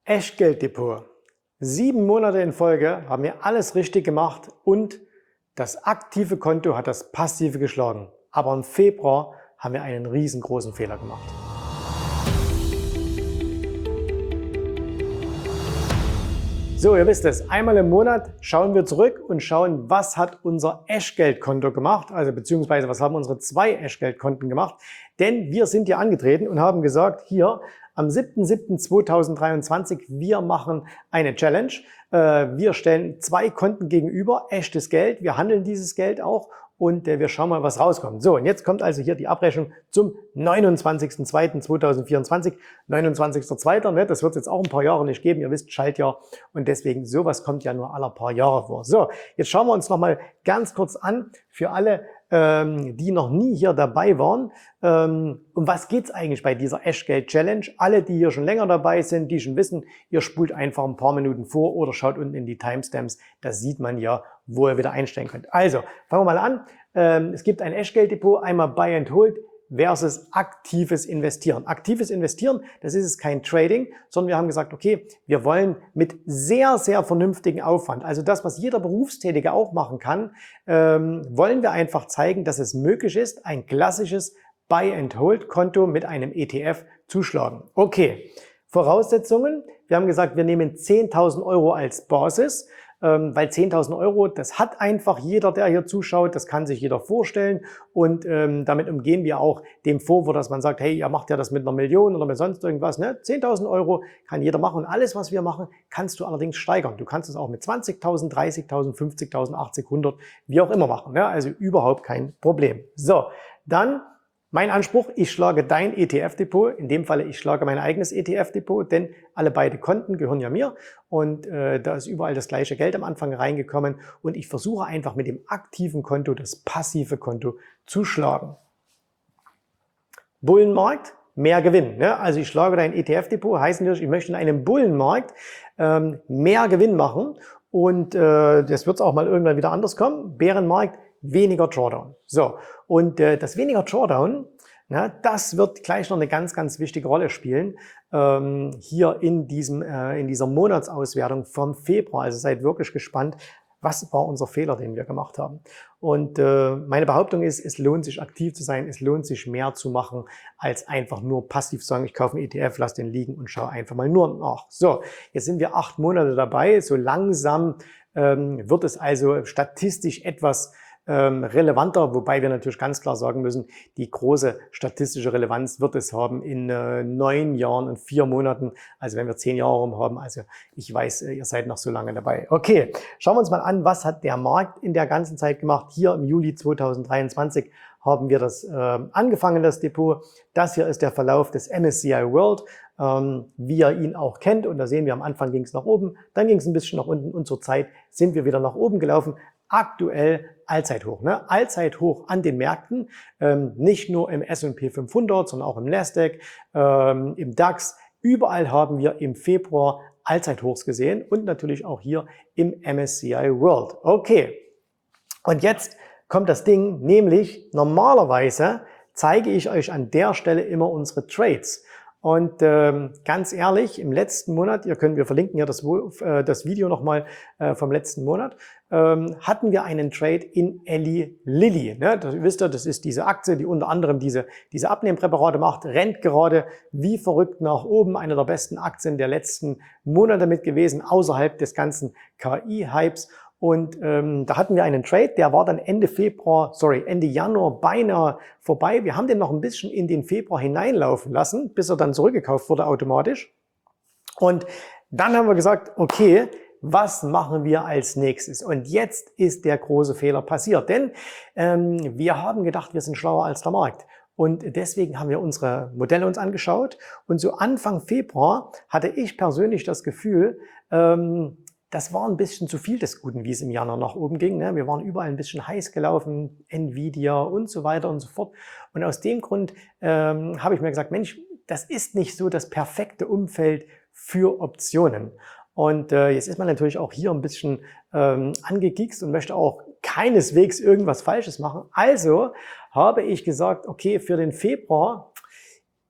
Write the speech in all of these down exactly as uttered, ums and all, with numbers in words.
Echtgelddepot. Sieben Monate in Folge haben wir alles richtig gemacht und das aktive Konto hat das passive geschlagen. Aber im Februar haben wir einen riesengroßen Fehler gemacht. So, ihr wisst es, einmal im Monat schauen wir zurück und schauen, was hat unser Echtgeldkonto gemacht, also beziehungsweise was haben unsere zwei Echtgeldkonten gemacht. Denn wir sind hier angetreten und haben gesagt, hier am siebten siebten zweitausenddreiundzwanzig, wir machen eine Challenge. Wir stellen zwei Konten gegenüber, echtes Geld, wir handeln dieses Geld auch und wir schauen mal, was rauskommt. So, und jetzt kommt also hier die Abrechnung zum neunundzwanzigsten zweiten zweitausendvierundzwanzig. neunundzwanzigster zweiter Ne, das wird es jetzt auch ein paar Jahre nicht geben. Ihr wisst, Schaltjahr und deswegen sowas kommt ja nur alle paar Jahre vor. So, jetzt schauen wir uns noch mal ganz kurz an für alle, ähm, die noch nie hier dabei waren. Ähm, um was geht's eigentlich bei dieser Echtgeld-Challenge? Alle, die hier schon länger dabei sind, die schon wissen, ihr spult einfach ein paar Minuten vor oder schaut unten in die Timestamps. Da sieht man ja, wo ihr wieder einstellen könnt. Also, fangen wir mal an. Ähm, es gibt ein Echtgelddepot, einmal Buy and Hold versus aktives Investieren. Aktives Investieren, das ist es kein Trading, sondern wir haben gesagt, okay, wir wollen mit sehr, sehr vernünftigen Aufwand, also das, was jeder Berufstätige auch machen kann, ähm, wollen wir einfach zeigen, dass es möglich ist, ein klassisches Buy-and-Hold-Konto mit einem E T F zu schlagen. Okay, Voraussetzungen, wir haben gesagt, wir nehmen zehntausend Euro als Basis, ähm, weil zehntausend Euro, das hat einfach jeder, der hier zuschaut, das kann sich jeder vorstellen und ähm, damit umgehen wir auch dem Vorwurf, dass man sagt, hey, ihr macht ja das mit einer Million oder mit sonst irgendwas. Ne? zehntausend Euro kann jeder machen und alles, was wir machen, kannst du allerdings steigern. Du kannst es auch mit zwanzigtausend, dreißigtausend, fünfzigtausend, achtzig, hundert, wie auch immer machen. Ne? Also überhaupt kein Problem. So, dann mein Anspruch, ich schlage dein E T F-Depot, in dem Falle ich schlage mein eigenes E T F-Depot, denn alle beide Konten gehören ja mir und äh, da ist überall das gleiche Geld am Anfang reingekommen und ich versuche einfach mit dem aktiven Konto das passive Konto zu schlagen. Bullenmarkt, mehr Gewinn. Ne? Also ich schlage dein E T F-Depot, heißt natürlich, ich möchte in einem Bullenmarkt ähm, mehr Gewinn machen und äh, das wird auch mal irgendwann wieder anders kommen. Bärenmarkt, weniger Drawdown. So, und äh, das weniger Drawdown, na, das wird gleich noch eine ganz, ganz wichtige Rolle spielen, ähm, hier in, diesem, äh, in dieser Monatsauswertung vom Februar. Also seid wirklich gespannt, was war unser Fehler, den wir gemacht haben. Und äh, meine Behauptung ist, es lohnt sich aktiv zu sein, es lohnt sich mehr zu machen, als einfach nur passiv zu sagen, ich kaufe einen E T F, lass den liegen und schaue einfach mal nur nach. So, jetzt sind wir acht Monate dabei, so langsam ähm, wird es also statistisch etwas Ähm, relevanter, wobei wir natürlich ganz klar sagen müssen, die große statistische Relevanz wird es haben in äh, neun Jahren und vier Monaten, also wenn wir zehn Jahre rum haben, also ich weiß, ihr seid noch so lange dabei. Okay, schauen wir uns mal an, was hat der Markt in der ganzen Zeit gemacht. Hier im Juli zweitausenddreiundzwanzig haben wir das äh, angefangen, das Depot. Das hier ist der Verlauf des M S C I World, ähm, wie ihr ihn auch kennt. Und da sehen wir, am Anfang ging es nach oben, dann ging es ein bisschen nach unten und zur Zeit sind wir wieder nach oben gelaufen. Aktuell Allzeithoch, ne? Allzeithoch an den Märkten, ähm, nicht nur im S und P fünfhundert, sondern auch im Nasdaq, ähm, im DAX. Überall haben wir im Februar Allzeithochs gesehen und natürlich auch hier im M S C I World. Okay, und jetzt kommt das Ding, nämlich normalerweise zeige ich euch an der Stelle immer unsere Trades. Und ähm, ganz ehrlich, im letzten Monat, ihr könnt, wir verlinken ja das, äh, das Video nochmal äh, vom letzten Monat, ähm, hatten wir einen Trade in Eli Lilly. Ne? Das, wisst ihr, das ist diese Aktie, die unter anderem diese, diese Abnehmpräparate macht, rennt gerade wie verrückt nach oben. Eine der besten Aktien der letzten Monate mit gewesen, außerhalb des ganzen K I-Hypes. Und ähm, da hatten wir einen Trade, der war dann Ende Februar, sorry, Ende Januar beinahe vorbei. Wir haben den noch ein bisschen in den Februar hineinlaufen lassen, bis er dann zurückgekauft wurde automatisch. Und dann haben wir gesagt, okay, was machen wir als nächstes? Und jetzt ist der große Fehler passiert, denn ähm, wir haben gedacht, wir sind schlauer als der Markt. Und deswegen haben wir unsere Modelle uns angeschaut. Und so Anfang Februar hatte ich persönlich das Gefühl, ähm, das war ein bisschen zu viel des Guten, wie es im Januar nach oben ging. Ne? Wir waren überall ein bisschen heiß gelaufen, Nvidia und so weiter und so fort. Und aus dem Grund ähm, habe ich mir gesagt, Mensch, das ist nicht so das perfekte Umfeld für Optionen. Und äh, jetzt ist man natürlich auch hier ein bisschen ähm, angekiekst und möchte auch keineswegs irgendwas Falsches machen. Also habe ich gesagt, okay, für den Februar,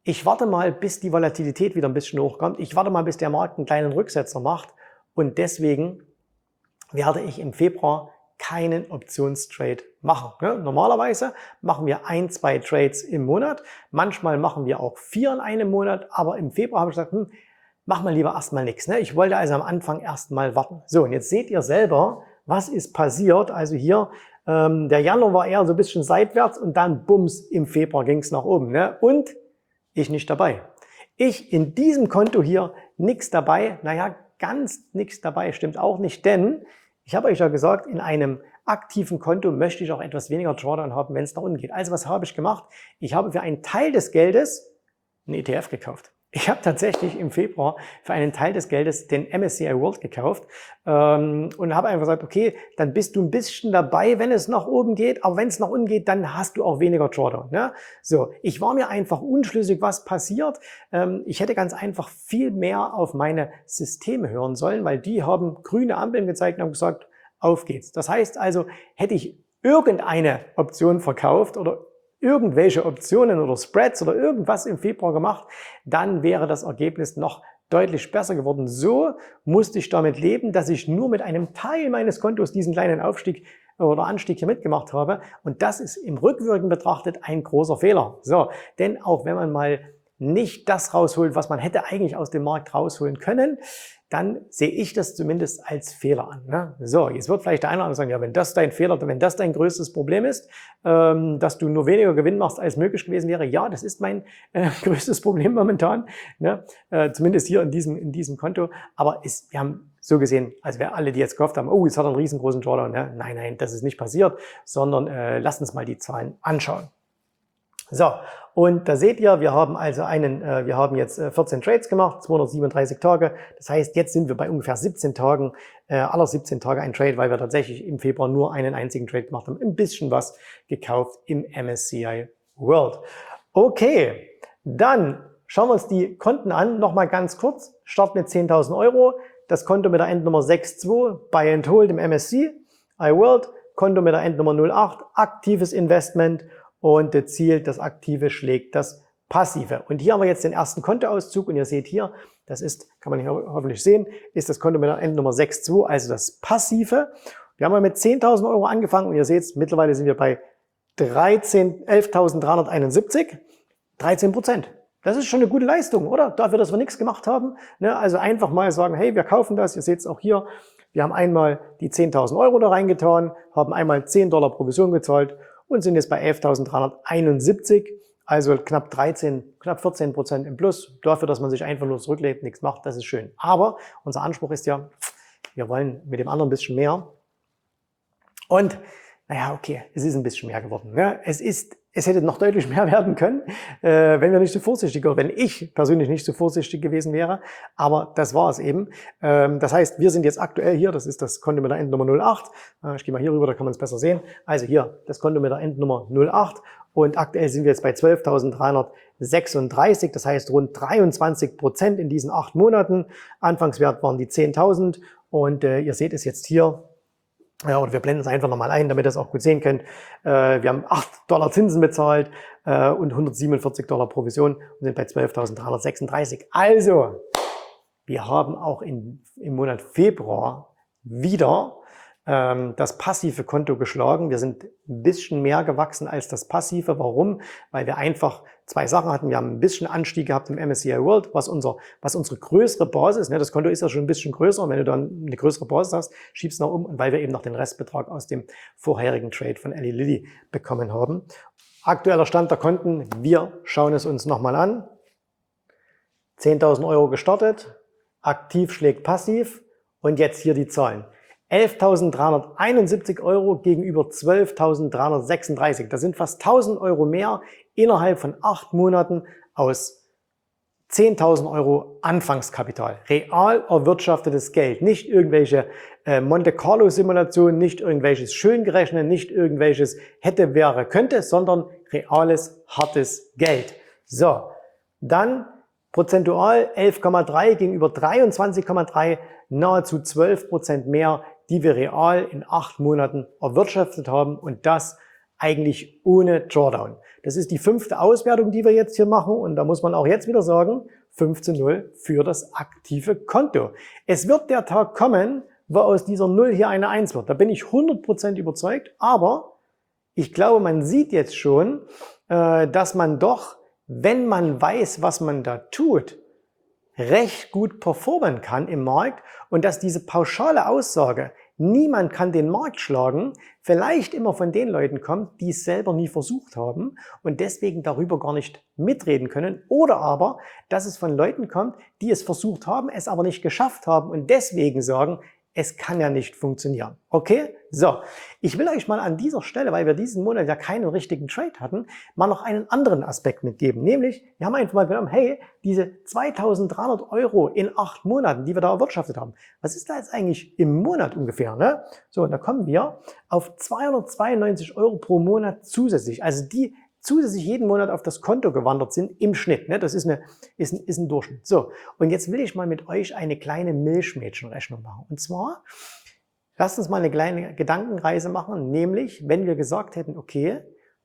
ich warte mal, bis die Volatilität wieder ein bisschen hochkommt. Ich warte mal, bis der Markt einen kleinen Rücksetzer macht. Und deswegen werde ich im Februar keinen Optionstrade machen. Ne? Normalerweise machen wir ein, zwei Trades im Monat. Manchmal machen wir auch vier in einem Monat. Aber im Februar habe ich gesagt, hm, mach mal lieber erstmal nichts. Ne? Ich wollte also am Anfang erstmal warten. So, und jetzt seht ihr selber, was ist passiert. Also hier, ähm, der Januar war eher so ein bisschen seitwärts und dann bums, im Februar ging es nach oben. Ne? Und ich nicht dabei. Ich in diesem Konto hier nichts dabei. Naja, ganz nichts dabei stimmt auch nicht, denn ich habe euch ja gesagt, in einem aktiven Konto möchte ich auch etwas weniger Drawdown haben, wenn es nach unten geht. Also was habe ich gemacht? Ich habe für einen Teil des Geldes einen E T F gekauft. Ich habe tatsächlich im Februar für einen Teil des Geldes den M S C I World gekauft ähm, und habe einfach gesagt, okay, dann bist du ein bisschen dabei, wenn es nach oben geht, aber wenn es nach unten geht, dann hast du auch weniger Drawdown. Ne? So, ich war mir einfach unschlüssig, was passiert. Ähm, ich hätte ganz einfach viel mehr auf meine Systeme hören sollen, weil die haben grüne Ampeln gezeigt und haben gesagt, auf geht's. Das heißt also, hätte ich irgendeine Option verkauft oder irgendwelche Optionen oder Spreads oder irgendwas im Februar gemacht, dann wäre das Ergebnis noch deutlich besser geworden. So musste ich damit leben, dass ich nur mit einem Teil meines Kontos diesen kleinen Aufstieg oder Anstieg hier mitgemacht habe. Und das ist im Rückwirkend betrachtet ein großer Fehler. So, denn auch wenn man mal nicht das rausholt, was man hätte eigentlich aus dem Markt rausholen können, dann sehe ich das zumindest als Fehler an. Ne? So, jetzt wird vielleicht der eine oder andere sagen, ja, wenn das dein Fehler, wenn das dein größtes Problem ist, ähm, dass du nur weniger Gewinn machst, als möglich gewesen wäre, ja, das ist mein äh, größtes Problem momentan, ne? äh, zumindest hier in diesem, in diesem Konto. Aber ist, wir haben so gesehen, also wir alle, die jetzt gehofft haben, oh, jetzt hat er einen riesengroßen Drawdown, ne? Nein, nein, das ist nicht passiert, sondern äh, lasst uns mal die Zahlen anschauen. So, und da seht ihr, wir haben also einen, äh, wir haben jetzt äh, vierzehn Trades gemacht, zweihundertsiebenunddreißig Tage. Das heißt, jetzt sind wir bei ungefähr siebzehn Tagen, äh, aller siebzehn Tage ein Trade, weil wir tatsächlich im Februar nur einen einzigen Trade gemacht haben, ein bisschen was gekauft im M S C I World. Okay, dann schauen wir uns die Konten an, nochmal ganz kurz. Start mit zehntausend Euro, das Konto mit der Endnummer sechs zwei, Buy and Hold im M S C I World, Konto mit der Endnummer null acht, aktives Investment. Und das Ziel, das Aktive schlägt das Passive. Und hier haben wir jetzt den ersten Kontoauszug und ihr seht hier, das ist, kann man hier hoffentlich sehen, ist das Konto mit der Endnummer sechs zwei, also das Passive. Wir haben mal mit zehntausend Euro angefangen und ihr seht, mittlerweile sind wir bei elftausenddreihunderteinundsiebzig, dreizehn Prozent. Das ist schon eine gute Leistung, oder? Dafür, dass wir nichts gemacht haben. Ne? Also einfach mal sagen, hey, wir kaufen das. Ihr seht es auch hier. Wir haben einmal die zehntausend Euro da reingetan, haben einmal zehn Dollar Provision gezahlt und sind jetzt bei elftausenddreihunderteinundsiebzig, also knapp dreizehn, knapp vierzehn Prozent im Plus. Dafür, dass man sich einfach nur zurücklegt, nichts macht, das ist schön. Aber unser Anspruch ist ja, wir wollen mit dem anderen ein bisschen mehr. Und naja, okay, es ist ein bisschen mehr geworden. Ne? Es ist, es hätte noch deutlich mehr werden können, äh, wenn wir nicht so vorsichtig oder wenn ich persönlich nicht so vorsichtig gewesen wäre. Aber das war es eben. Ähm, das heißt, wir sind jetzt aktuell hier, das ist das Konto mit der Endnummer null acht. Äh, ich gehe mal hier rüber, da kann man es besser sehen. Also hier das Konto mit der Endnummer null acht. Und aktuell sind wir jetzt bei zwölftausenddreihundertsechsunddreißig. Das heißt rund dreiundzwanzig Prozent in diesen acht Monaten. Anfangswert waren die zehntausend. Und äh, ihr seht es jetzt hier. Ja, oder wir blenden es einfach nochmal ein, damit ihr es auch gut sehen könnt. Äh, wir haben acht Dollar Zinsen bezahlt äh, und hundertsiebenundvierzig Dollar Provision und sind bei zwölftausenddreihundertsechsunddreißig. Also, wir haben auch in, im Monat Februar wieder ähm, das passive Konto geschlagen. Wir sind ein bisschen mehr gewachsen als das passive. Warum? Weil wir einfach zwei Sachen hatten. Wir haben ein bisschen Anstieg gehabt im M S C I World, was, unser, was unsere größere Basis, ne, das Konto ist ja schon ein bisschen größer, und wenn du dann eine größere Basis hast, schiebst du noch um, und weil wir eben noch den Restbetrag aus dem vorherigen Trade von Eli Lilly bekommen haben. Aktueller Stand der Konten, wir schauen es uns nochmal an. zehntausend Euro gestartet, aktiv schlägt passiv und jetzt hier die Zahlen. elftausenddreihunderteinundsiebzig Euro gegenüber zwölftausenddreihundertsechsunddreißig. Das sind fast tausend Euro mehr innerhalb von acht Monaten aus zehntausend Euro Anfangskapital. Real erwirtschaftetes Geld. Nicht irgendwelche äh, Monte Carlo Simulationen, nicht irgendwelches Schöngerechnet, nicht irgendwelches hätte, wäre, könnte, sondern reales, hartes Geld. So, dann prozentual elf Komma drei gegenüber dreiundzwanzig Komma drei, nahezu zwölf Prozent mehr, die wir real in acht Monaten erwirtschaftet haben, und das eigentlich ohne Drawdown. Das ist die fünfte Auswertung, die wir jetzt hier machen und da muss man auch jetzt wieder sagen, fünf zu null für das aktive Konto. Es wird der Tag kommen, wo aus dieser null hier eine eins wird. Da bin ich hundert Prozent überzeugt, aber ich glaube, man sieht jetzt schon, dass man doch, wenn man weiß, was man da tut, recht gut performen kann im Markt und dass diese pauschale Aussage, niemand kann den Markt schlagen, vielleicht immer von den Leuten kommt, die es selber nie versucht haben und deswegen darüber gar nicht mitreden können, oder aber, dass es von Leuten kommt, die es versucht haben, es aber nicht geschafft haben und deswegen sagen, es kann ja nicht funktionieren. Okay? So, ich will euch mal an dieser Stelle, weil wir diesen Monat ja keinen richtigen Trade hatten, mal noch einen anderen Aspekt mitgeben. Nämlich, wir haben einfach mal genommen, hey, diese zweitausenddreihundert Euro in acht Monaten, die wir da erwirtschaftet haben, was ist da jetzt eigentlich im Monat ungefähr? Ne? So, und da kommen wir auf zweihundertzweiundneunzig Euro pro Monat zusätzlich. Also die zusätzlich jeden Monat auf das Konto gewandert sind im Schnitt. Ne? Das ist, eine, ist, ein, ist ein Durchschnitt. So, und jetzt will ich mal mit euch eine kleine Milchmädchenrechnung machen. Und zwar, lasst uns mal eine kleine Gedankenreise machen, nämlich, wenn wir gesagt hätten, okay,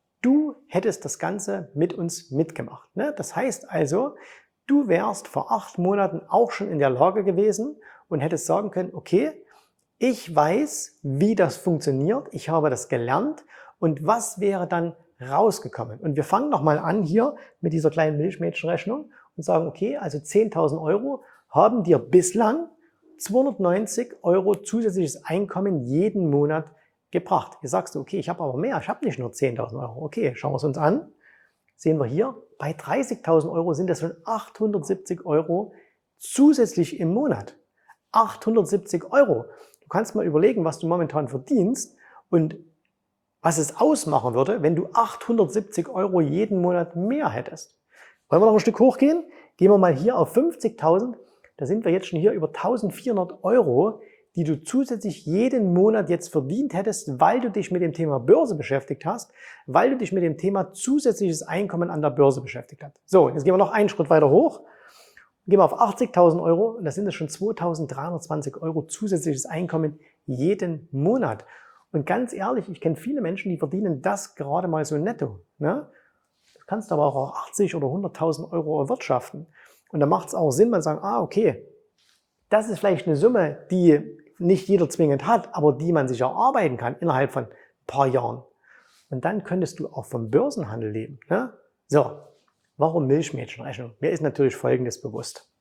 du hättest das Ganze mit uns mitgemacht. Ne? Das heißt also, du wärst vor acht Monaten auch schon in der Lage gewesen und hättest sagen können, okay, ich weiß, wie das funktioniert, ich habe das gelernt und was wäre dann rausgekommen. Und wir fangen nochmal an hier mit dieser kleinen Milchmädchenrechnung und sagen, okay, also zehntausend Euro haben dir bislang zweihundertneunzig Euro zusätzliches Einkommen jeden Monat gebracht. Jetzt sagst du, okay, ich habe aber mehr, ich habe nicht nur zehntausend Euro. Okay, schauen wir es uns an. Sehen wir hier, bei dreißigtausend Euro sind das schon achthundertsiebzig Euro zusätzlich im Monat. achthundertsiebzig Euro. Du kannst mal überlegen, was du momentan verdienst und was es ausmachen würde, wenn du achthundertsiebzig Euro jeden Monat mehr hättest. Wollen wir noch ein Stück hochgehen? Gehen wir mal hier auf fünfzigtausend. Da sind wir jetzt schon hier über eintausendvierhundert Euro, die du zusätzlich jeden Monat jetzt verdient hättest, weil du dich mit dem Thema Börse beschäftigt hast, weil du dich mit dem Thema zusätzliches Einkommen an der Börse beschäftigt hast. So, jetzt gehen wir noch einen Schritt weiter hoch. Gehen wir auf achtzigtausend Euro und da sind es schon zweitausenddreihundertzwanzig Euro zusätzliches Einkommen jeden Monat. Und ganz ehrlich, ich kenne viele Menschen, die verdienen das gerade mal so netto. Ne? Du kannst aber auch achtzig oder hunderttausend Euro erwirtschaften. Und da macht es auch Sinn, mal sagen, ah, okay, das ist vielleicht eine Summe, die nicht jeder zwingend hat, aber die man sich erarbeiten kann innerhalb von ein paar Jahren. Und dann könntest du auch vom Börsenhandel leben. Ne? So, warum Milchmädchenrechnung? Mir ist natürlich Folgendes bewusst.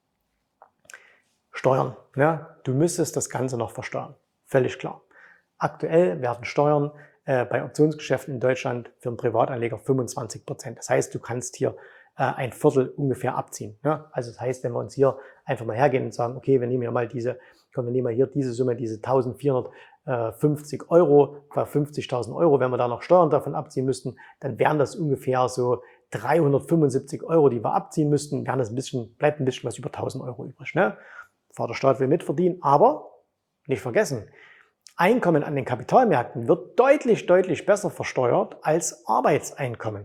Steuern. Ne? Du müsstest das Ganze noch versteuern. Völlig klar. Aktuell werden Steuern äh, bei Optionsgeschäften in Deutschland für einen Privatanleger fünfundzwanzig Prozent. Das heißt, du kannst hier äh, ein Viertel ungefähr abziehen. Ne? Also das heißt, wenn wir uns hier einfach mal hergehen und sagen, okay, wir nehmen ja mal diese, komm, wir nehmen mal hier diese Summe, diese eintausendvierhundertfünfzig Euro, bei fünfzigtausend Euro, wenn wir da noch Steuern davon abziehen müssten, dann wären das ungefähr so dreihundertfünfundsiebzig Euro, die wir abziehen müssten, wären das ein bisschen, bleibt ein bisschen was über tausend Euro übrig. Ne? Der Staat will mitverdienen, aber nicht vergessen, Einkommen an den Kapitalmärkten wird deutlich, deutlich besser versteuert als Arbeitseinkommen.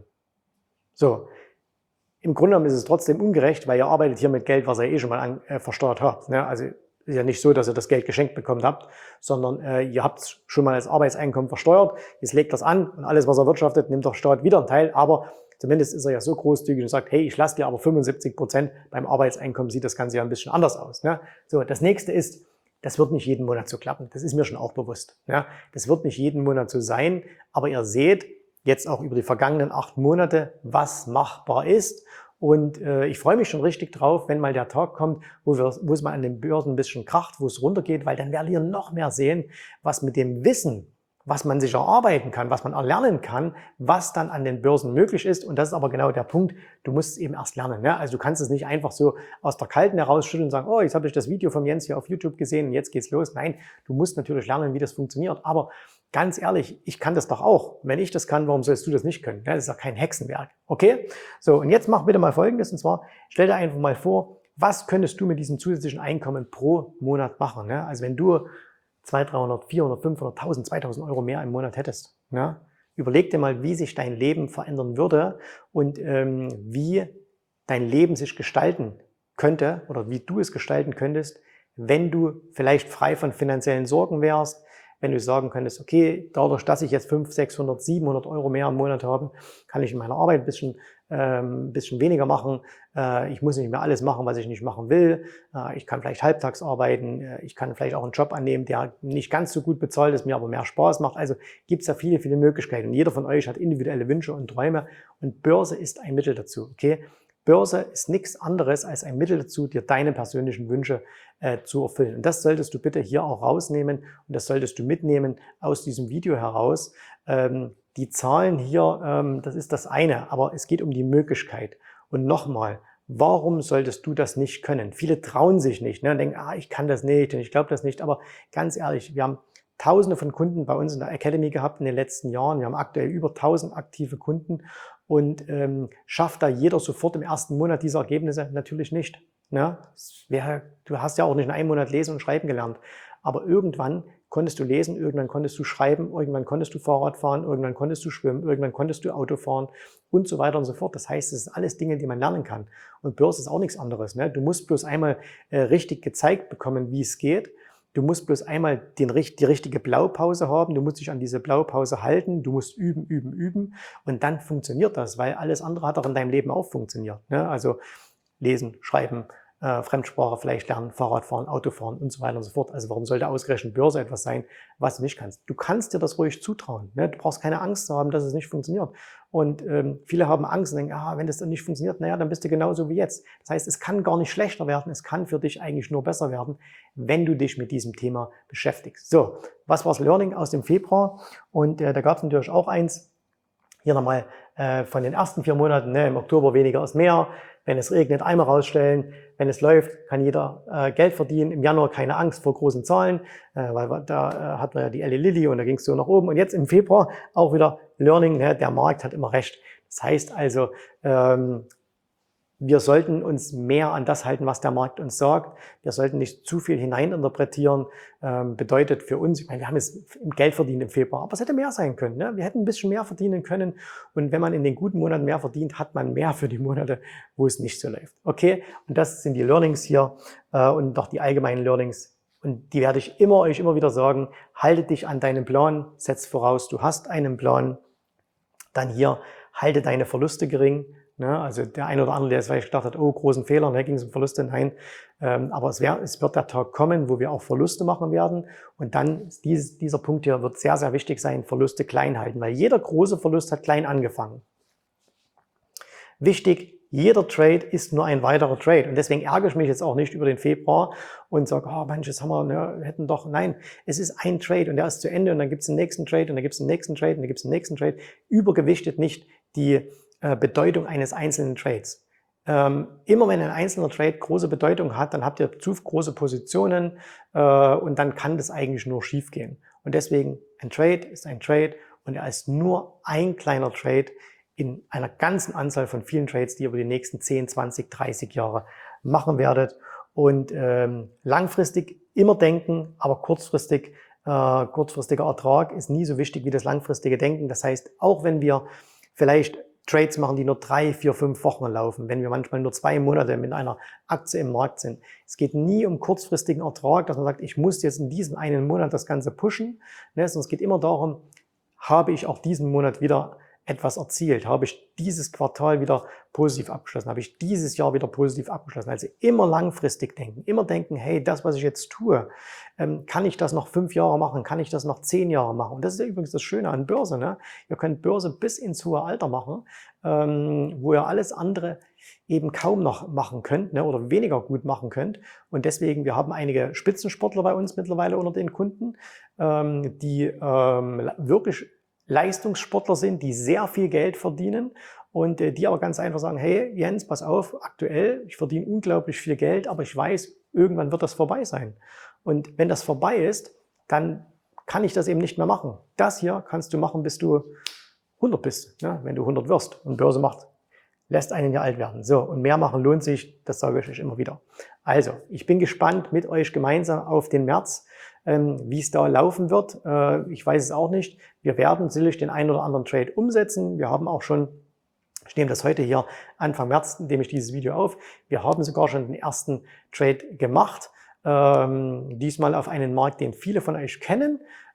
So, im Grunde genommen ist es trotzdem ungerecht, weil ihr arbeitet hier mit Geld, was ihr eh schon mal an, äh, versteuert habt. Ne? Also ist ja nicht so, dass ihr das Geld geschenkt bekommen habt, sondern äh, ihr habt es schon mal als Arbeitseinkommen versteuert, jetzt legt das an und alles, was er wirtschaftet, nimmt der Staat wieder einen Teil, aber zumindest ist er ja so großzügig und sagt, hey, ich lasse dir aber fünfundsiebzig Prozent, beim Arbeitseinkommen sieht das Ganze ja ein bisschen anders aus. Ne? So, das nächste ist, das wird nicht jeden Monat so klappen. Das ist mir schon auch bewusst. Ja, das wird nicht jeden Monat so sein. Aber ihr seht jetzt auch über die vergangenen acht Monate, was machbar ist. Und äh, ich freue mich schon richtig drauf, wenn mal der Tag kommt, wo, wir, wo es mal an den Börsen ein bisschen kracht, wo es runtergeht, weil dann werdet ihr noch mehr sehen, was mit dem Wissen, was man sich erarbeiten kann, was man erlernen kann, was dann an den Börsen möglich ist. Und das ist aber genau der Punkt, du musst es eben erst lernen. Ne? Also du kannst es nicht einfach so aus der Kalten herausschütteln und sagen, oh, jetzt habe ich das Video von Jens hier auf YouTube gesehen und jetzt geht's los. Nein, du musst natürlich lernen, wie das funktioniert. Aber ganz ehrlich, ich kann das doch auch. Wenn ich das kann, warum sollst du das nicht können? Das ist doch kein Hexenwerk. Okay? So, und jetzt mach bitte mal Folgendes. Und zwar, stell dir einfach mal vor, was könntest du mit diesem zusätzlichen Einkommen pro Monat machen? Ne? Also wenn du zweihundert, dreihundert, vierhundert, fünfhundert, tausend, zweitausend Euro mehr im Monat hättest. Ja? Überleg dir mal, wie sich dein Leben verändern würde und ähm, wie dein Leben sich gestalten könnte oder wie du es gestalten könntest, wenn du vielleicht frei von finanziellen Sorgen wärst, wenn du sagen könntest, okay, dadurch, dass ich jetzt fünfhundert, sechshundert, siebenhundert Euro mehr im Monat habe, kann ich in meiner Arbeit ein bisschen, ähm, ein bisschen weniger machen. Äh, ich muss nicht mehr alles machen, was ich nicht machen will. Äh, ich kann vielleicht halbtags arbeiten. Äh, ich kann vielleicht auch einen Job annehmen, der nicht ganz so gut bezahlt ist, mir aber mehr Spaß macht. Also gibt es ja viele, viele Möglichkeiten. Und jeder von euch hat individuelle Wünsche und Träume und Börse ist ein Mittel dazu. Okay? Börse ist nichts anderes als ein Mittel dazu, dir deine persönlichen Wünsche äh, zu erfüllen. Und das solltest du bitte hier auch rausnehmen und das solltest du mitnehmen aus diesem Video heraus. Ähm, die Zahlen hier, ähm, das ist das eine, aber es geht um die Möglichkeit. Und nochmal, warum solltest du das nicht können? Viele trauen sich nicht, ne, und denken, ah, ich kann das nicht und ich glaube das nicht. Aber ganz ehrlich, wir haben Tausende von Kunden bei uns in der Academy gehabt in den letzten Jahren. Wir haben aktuell über tausend aktive Kunden. Und ähm, schafft da jeder sofort im ersten Monat diese Ergebnisse? Natürlich nicht. Ne? Wäre, du hast ja auch nicht in einem Monat lesen und schreiben gelernt. Aber irgendwann konntest du lesen, irgendwann konntest du schreiben, irgendwann konntest du Fahrrad fahren, irgendwann konntest du schwimmen, irgendwann konntest du Auto fahren und so weiter und so fort. Das heißt, es ist alles Dinge, die man lernen kann. Und Börse ist auch nichts anderes. Ne? Du musst bloß einmal äh, richtig gezeigt bekommen, wie es geht. Du musst bloß einmal den, die richtige Blaupause haben, du musst dich an diese Blaupause halten, du musst üben, üben, üben und dann funktioniert das, weil alles andere hat auch in deinem Leben auch funktioniert. Ne? Also lesen, schreiben, äh, Fremdsprache vielleicht lernen, Fahrradfahren, Autofahren und so weiter und so fort. Also warum sollte ausgerechnet Börse etwas sein, was du nicht kannst? Du kannst dir das ruhig zutrauen. Ne? Du brauchst keine Angst zu haben, dass es nicht funktioniert. Und ähm, viele haben Angst und denken, ah, wenn das dann nicht funktioniert, naja, dann bist du genauso wie jetzt. Das heißt, es kann gar nicht schlechter werden, es kann für dich eigentlich nur besser werden, wenn du dich mit diesem Thema beschäftigst. So, was war das Learning aus dem Februar? Und äh, da gab es natürlich auch eins, hier nochmal äh, von den ersten vier Monaten, ne, im Oktober weniger ist mehr, wenn es regnet, Eimer rausstellen, wenn es läuft, kann jeder äh, Geld verdienen, im Januar keine Angst vor großen Zahlen, äh, weil da äh, hatten wir ja die Elle Lilly und da ging es so nach oben und jetzt im Februar auch wieder Learning, ne, der Markt hat immer recht. Das heißt also, ähm, wir sollten uns mehr an das halten, was der Markt uns sagt. Wir sollten nicht zu viel hineininterpretieren. Ähm, bedeutet für uns, ich meine, wir haben jetzt Geld verdient im Februar, aber es hätte mehr sein können. Ne? Wir hätten ein bisschen mehr verdienen können. Und wenn man in den guten Monaten mehr verdient, hat man mehr für die Monate, wo es nicht so läuft. Okay? Und das sind die Learnings hier äh, und doch die allgemeinen Learnings. Und die werde ich immer euch immer wieder sagen. Halte dich an deinen Plan, setz voraus, du hast einen Plan. Dann hier, halte deine Verluste gering. Ne, also der eine oder andere, der jetzt vielleicht gedacht hat, oh, großen Fehler, ne, ging es um Verluste, nein. Ähm, aber es, wär, es wird der Tag kommen, wo wir auch Verluste machen werden. Und dann, dieses, dieser Punkt hier wird sehr, sehr wichtig sein, Verluste klein halten, weil jeder große Verlust hat klein angefangen. Wichtig, jeder Trade ist nur ein weiterer Trade. Und deswegen ärgere ich mich jetzt auch nicht über den Februar und sage, oh Mensch, jetzt haben wir, ne, hätten doch, nein, es ist ein Trade und der ist zu Ende und dann gibt es den nächsten Trade und dann gibt es den nächsten Trade und dann gibt es den nächsten Trade. Übergewichtet nicht die Bedeutung eines einzelnen Trades. Ähm, immer wenn ein einzelner Trade große Bedeutung hat, dann habt ihr zu große Positionen äh, und dann kann das eigentlich nur schief gehen. Und deswegen, ein Trade ist ein Trade und er ist nur ein kleiner Trade in einer ganzen Anzahl von vielen Trades, die ihr über die nächsten zehn, zwanzig, dreißig Jahre machen werdet. Und ähm, langfristig immer denken, aber kurzfristig, äh, kurzfristiger Ertrag ist nie so wichtig wie das langfristige Denken. Das heißt, auch wenn wir vielleicht Trades machen, die nur drei, vier, fünf Wochen laufen, wenn wir manchmal nur zwei Monate mit einer Aktie im Markt sind. Es geht nie um kurzfristigen Ertrag, dass man sagt, ich muss jetzt in diesem einen Monat das Ganze pushen, ne, sondern es geht immer darum, habe ich auch diesen Monat wieder etwas erzielt, habe ich dieses Quartal wieder positiv abgeschlossen, habe ich dieses Jahr wieder positiv abgeschlossen. Also immer langfristig denken, immer denken, hey, das, was ich jetzt tue, ähm, kann ich das noch fünf Jahre machen, kann ich das noch zehn Jahre machen? Und das ist ja übrigens das Schöne an Börse. Ne? Ihr könnt Börse bis ins hohe Alter machen, ähm, wo ihr alles andere eben kaum noch machen könnt, ne, oder weniger gut machen könnt. Und deswegen, wir haben einige Spitzensportler bei uns mittlerweile unter den Kunden, ähm, die ähm, wirklich Leistungssportler sind, die sehr viel Geld verdienen und äh, die aber ganz einfach sagen, hey Jens, pass auf, aktuell, ich verdiene unglaublich viel Geld, aber ich weiß, irgendwann wird das vorbei sein. Und wenn das vorbei ist, dann kann ich das eben nicht mehr machen. Das hier kannst du machen, bis du hundert bist, ne? Wenn du hundert wirst. Und Börse macht, lässt einen ja alt werden. So, und mehr machen lohnt sich, das sage ich euch immer wieder. Also, ich bin gespannt mit euch gemeinsam auf den März, ähm, wie es da laufen wird. Äh, ich weiß es auch nicht. Wir werden sicherlich den einen oder anderen Trade umsetzen. Wir haben auch schon, ich nehme das heute hier Anfang März, nehme ich dieses Video auf, wir haben sogar schon den ersten Trade gemacht. Ähm, diesmal auf einen Markt, den viele von euch kennen.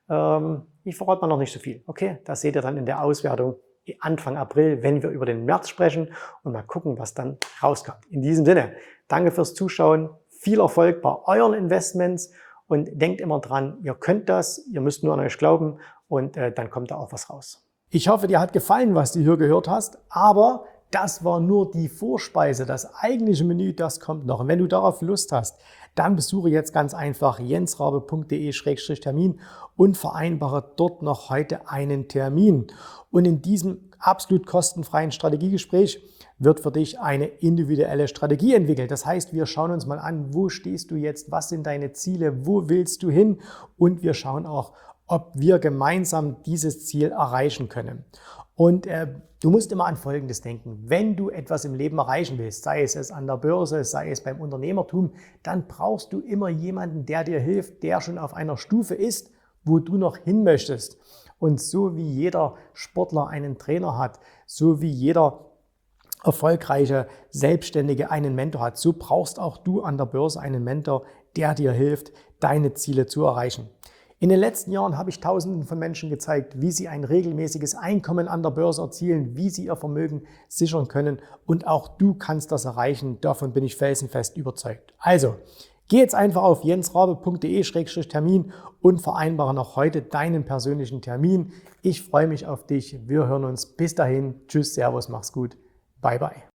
Ähm, ich verrate mal noch nicht so viel. Okay, das seht ihr dann in der Auswertung Anfang April, wenn wir über den März sprechen und mal gucken, was dann rauskommt. In diesem Sinne, danke fürs Zuschauen, viel Erfolg bei euren Investments und denkt immer dran, ihr könnt das, ihr müsst nur an euch glauben und äh, dann kommt da auch was raus. Ich hoffe, dir hat gefallen, was du hier gehört hast, aber das war nur die Vorspeise. Das eigentliche Menü, das kommt noch. Und wenn du darauf Lust hast, dann besuche jetzt ganz einfach jensrabe punkt de Schrägstrich Termin und vereinbare dort noch heute einen Termin. Und in diesem absolut kostenfreien Strategiegespräch wird für dich eine individuelle Strategie entwickelt. Das heißt, wir schauen uns mal an, wo stehst du jetzt, was sind deine Ziele, wo willst du hin und wir schauen auch, ob wir gemeinsam dieses Ziel erreichen können. Und äh, du musst immer an Folgendes denken. Wenn du etwas im Leben erreichen willst, sei es, es an der Börse, sei es beim Unternehmertum, dann brauchst du immer jemanden, der dir hilft, der schon auf einer Stufe ist, wo du noch hin möchtest. Und so wie jeder Sportler einen Trainer hat, so wie jeder erfolgreiche Selbstständige einen Mentor hat, so brauchst auch du an der Börse einen Mentor, der dir hilft, deine Ziele zu erreichen. In den letzten Jahren habe ich Tausenden von Menschen gezeigt, wie sie ein regelmäßiges Einkommen an der Börse erzielen, wie sie ihr Vermögen sichern können und auch du kannst das erreichen. Davon bin ich felsenfest überzeugt. Also, geh jetzt einfach auf jensrabe punkt de Schrägstrich Termin und vereinbare noch heute deinen persönlichen Termin. Ich freue mich auf dich. Wir hören uns. Bis dahin. Tschüss, Servus, mach's gut. Bye, bye.